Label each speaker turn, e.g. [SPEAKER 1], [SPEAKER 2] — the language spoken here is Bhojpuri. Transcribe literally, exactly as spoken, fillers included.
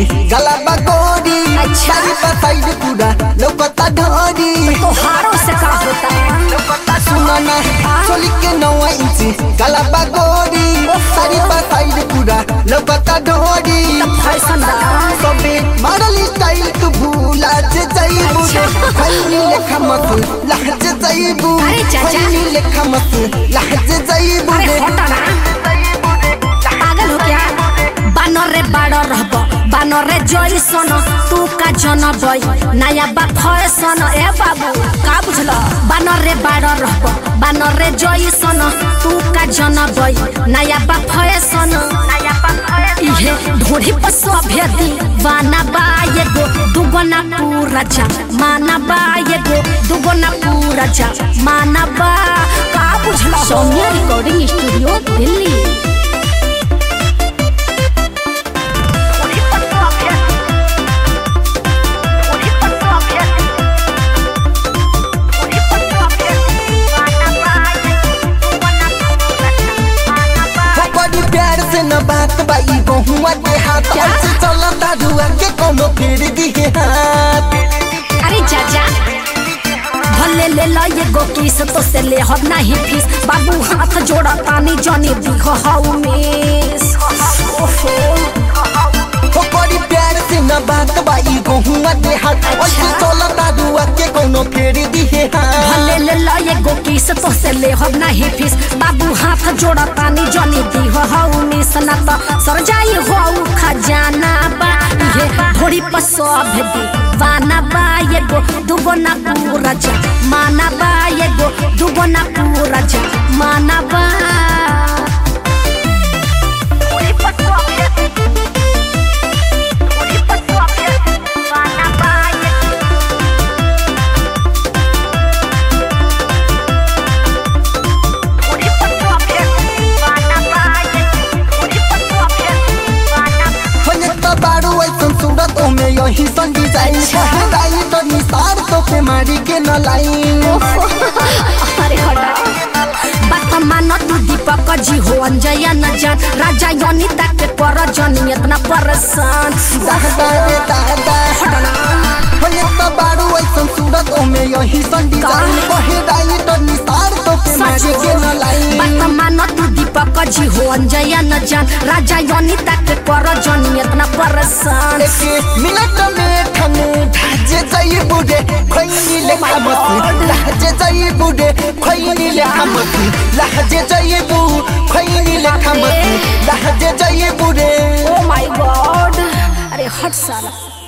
[SPEAKER 1] गला बगोरी सारी साइड पूरा लौकता ढोरी
[SPEAKER 2] तो हारों से का होता है
[SPEAKER 1] सुना ना चोली के नौवा इंची गला बगोरी सारी साइड पूरा लौकता ढोरी
[SPEAKER 2] फैशन
[SPEAKER 1] सबे मॉडल स्टाइल तू भूला जे जाइबू खैनी लेखा मत लहज जाइबू खैनी लेखा मत लहज जाइबू
[SPEAKER 2] अरे हटा ना पागल हो क्या बानर रे बाड़ रहब बानर रे जइसन तू का जनबई नया बा फैशन ए बाबू का बुझल बानर रे बाड़ रहब बानर रे जइसन तू का जनबई नया बा फैशन नया बा इहे ढोढ़ी पर सभे दीवाना बा एगो दुगना पूरा जा माना बा एगो दुगना पूरा जा माना बा का बुझल सौम्या रिकॉर्डिंग स्टूडियो दिल्ली
[SPEAKER 1] न बात बाई बहुआ के हाथ ऐसे चलता रुआ के कोनो फेर दिए हाथ
[SPEAKER 2] अरे चाचा भले ले लो ये गो किस तो से ले हो नहीं फीस बाबू हाथ जोड़ा तानी जानी दिखो हाउ मिस ओहो
[SPEAKER 1] हो बड़ी प्यार से न बात बाई बहुआ के हाथ ऐसे चलता रुआ के कोनो फेर दिए हाथ
[SPEAKER 2] भले ले लो ये गो किस तो से ले हो नहीं फीस बाबू हाथ जोड़ा तानी जानी दिखो हाउ मिस ना तो सर जाई हो खजाना बा ये थोड़ी पसोभ दीवाना बा ये गो दुगना पूरा जा माना बा ये गो दुगना पूरा जा माना बा
[SPEAKER 1] यही सन डिजाइन कहदाई तो निसार तो पे मारी के न लाइन
[SPEAKER 2] अरे हटा बात मानो तू दीपक जी हो अंजया न जान राजा योनिता के पर जनी इतना परेशान
[SPEAKER 1] दादा रे दादा
[SPEAKER 2] हटना
[SPEAKER 1] होने तो बारू ऐसन सूरत में यही सन डिजाइन कहदाई तो निसार तो पे मारी के न लाइन
[SPEAKER 2] बात मानो तू दीपक जी हो अंजया न जान राजा योनिता के पर जनी इतना परेशान
[SPEAKER 1] एक मिनट में ठने धाजे जाई बुडे खैनी ले खामत लहजे जाई बुडे खैनी ले खामत लहजे जाई बु खैनी ले खामत लहजे जाई बुडे
[SPEAKER 2] ओ माय गॉड अरे हट साला।